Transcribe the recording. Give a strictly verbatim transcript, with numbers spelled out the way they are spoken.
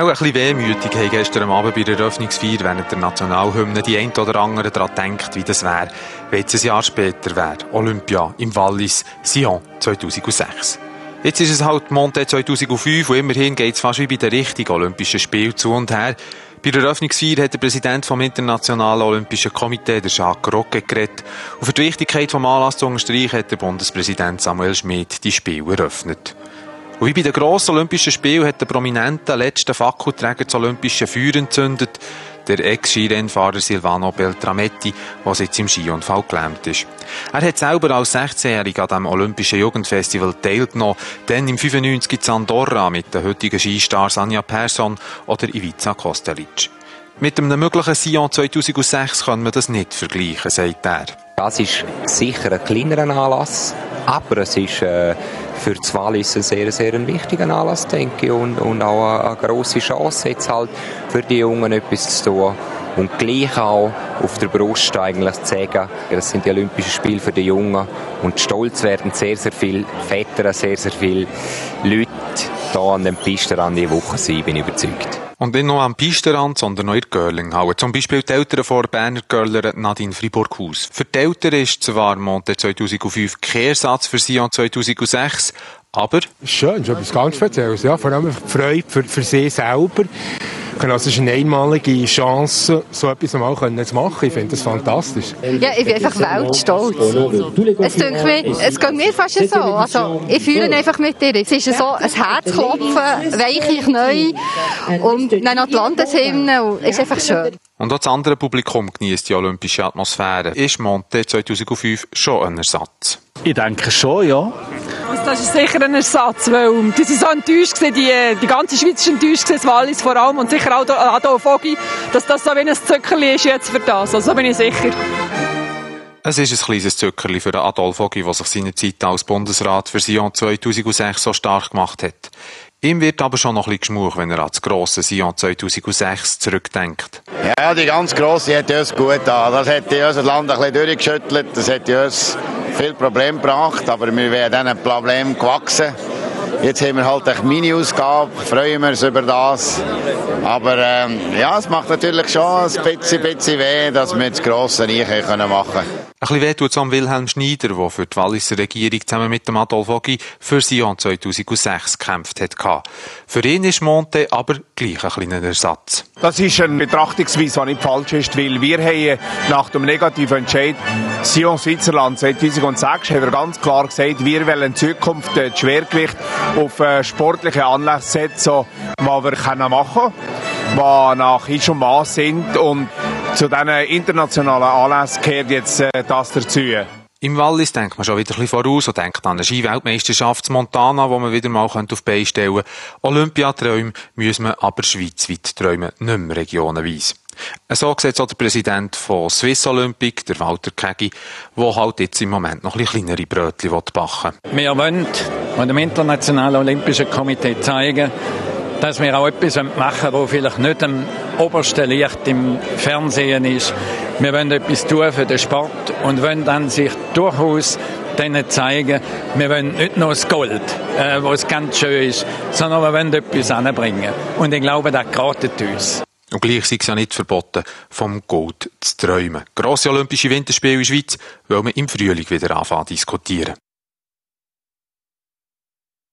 ein bisschen wehmütig haben gestern am Abend bei der Eröffnungsfeier während der Nationalhymne die ein oder andere daran denkt, wie das wäre, wenn es ein Jahr später wäre. Olympia im Wallis, Sion zweitausendsechs. Jetzt ist es halt Monte zweitausendfünf und immerhin geht es fast wie bei den richtigen Olympischen Spielen zu und her. Bei der Eröffnungsfeier hat der Präsident vom Internationalen Olympischen Komitee, der Jacques Rocquet, geredet. Und für die Wichtigkeit des Anlasses zu unterstreichen, hat der Bundespräsident Samuel Schmid die Spiele eröffnet. Und wie bei den grossen Olympischen Spielen hat der prominente letzte Fackelträger das Olympische Feuer entzündet, der Ex-Skirennfahrer Silvano Beltrametti, der seit im Skiunfall gelähmt ist. Er hat selber als sechzehnjähriger an dem Olympischen Jugendfestival teilgenommen, dann im fünfundneunzig in Andorra mit den heutigen Skistars Anja Persson oder Ivica Kostelic. Mit einem möglichen Sion zweitausendsechs kann man das nicht vergleichen, sagt er. Das ist sicher ein kleinerer Anlass, aber es ist äh, für das Wallis ein sehr, sehr ein wichtiger Anlass, denke ich, und, und auch eine, eine grosse Chance, jetzt halt für die Jungen etwas zu tun. Und gleich auch auf der Brust eigentlich zu sagen, das sind die Olympischen Spiele für die Jungen und stolz werden sehr, sehr viele Väter, sehr, sehr viele Leute hier an dem Pistenrand diese Woche sein, bin ich überzeugt. Und nicht nur am Pistenrand, sondern auch in der Görlinghalle. Zum Beispiel die Eltern von Berner Görlerin Nadine Fribourg-Haus. Für die Eltern ist zwar Monte zweitausendfünf kein Ersatz für Sion zweitausendsechs, aber... Schön, das ist etwas ganz Spezielles. Ja, vor allem die Freude für, für sie selber. Es ist eine einmalige Chance, so etwas mal zu machen. Ich finde das fantastisch. Ja, ich bin einfach weltstolz. Es denkt mir, es geht mir fast so. Also, ich fühle einfach mit dir. Es ist so ein Herzklopfen, weiche Knie und dann noch die Landeshymne. Es ist einfach schön. Und auch das andere Publikum genießt die olympische Atmosphäre. Ist Monte zweitausendfünf schon ein Ersatz? Ich denke schon, ja. Das ist sicher ein Ersatz, weil die sind so enttäuscht, die, die ganze Schweiz ist enttäuscht, das Wallis vor allem und sicher auch Adolf Ogi, dass das so wie ein Zückerli ist jetzt für das, also bin ich sicher. Es ist ein kleines Zückerli für Adolf Ogi, der sich seine Zeit als Bundesrat für Sion zweitausendsechs so stark gemacht hat. Ihm wird aber schon noch ein bisschen geschmuch, wenn er an das grosse Sion zweitausendsechs zurückdenkt. Ja, die ganz grosse hat uns gut getan. Das hat unser Land ein bisschen durchgeschüttelt. Das hat uns viel Probleme gebracht, aber wir wären diesen Problemen gewachsen. Jetzt haben wir halt eine Mini-Ausgabe, freuen wir uns über das. Aber ähm, ja, es macht natürlich schon ein bisschen, bisschen weh, dass wir das grosse nicht machen können. Ein bisschen weh tut es am Wilhelm Schneider, der für die Walliser Regierung zusammen mit dem Adolf Ogi für Sion zweitausendsechs gekämpft hat. Für ihn ist Monte aber gleich ein kleiner Ersatz. Das ist eine Betrachtungsweise, die nicht falsch ist, weil wir haben nach dem negativen Entscheid Sion Switzerland zweitausendsechs haben wir ganz klar gesagt, wir wollen in Zukunft das Schwergewicht auf sportliche Anlässe setzen, die wir machen können, die nach Ist und Maß sind, und zu diesen internationalen Anlässen gehört jetzt äh, das dazu. Im Wallis denkt man schon wieder ein bisschen voraus und denkt an eine Skiweltmeisterschaft in Montana, die man wieder mal auf die Beine stellen könnte. Olympiaträume müssen wir aber schweizweit träumen, nicht mehr regionenweise. So sieht es auch der Präsident von Swiss Olympic, der Walter Kegi, der halt jetzt im Moment noch ein bisschen kleinere Brötchen backen will. Wir wollen dem Internationalen Olympischen Komitee zeigen, dass wir auch etwas machen wollen, das vielleicht nicht am obersten Licht im Fernsehen ist. Wir wollen etwas tun für den Sport und wollen dann sich durchaus denen zeigen, wir wollen nicht nur das Gold, äh, was ganz schön ist, sondern wir wollen etwas anbringen. Und ich glaube, das geratet uns. Und gleich sei es ja nicht verboten, vom Gold zu träumen. Grosse Olympische Winterspiele in der Schweiz, weil wir im Frühling wieder anfangen zu diskutieren.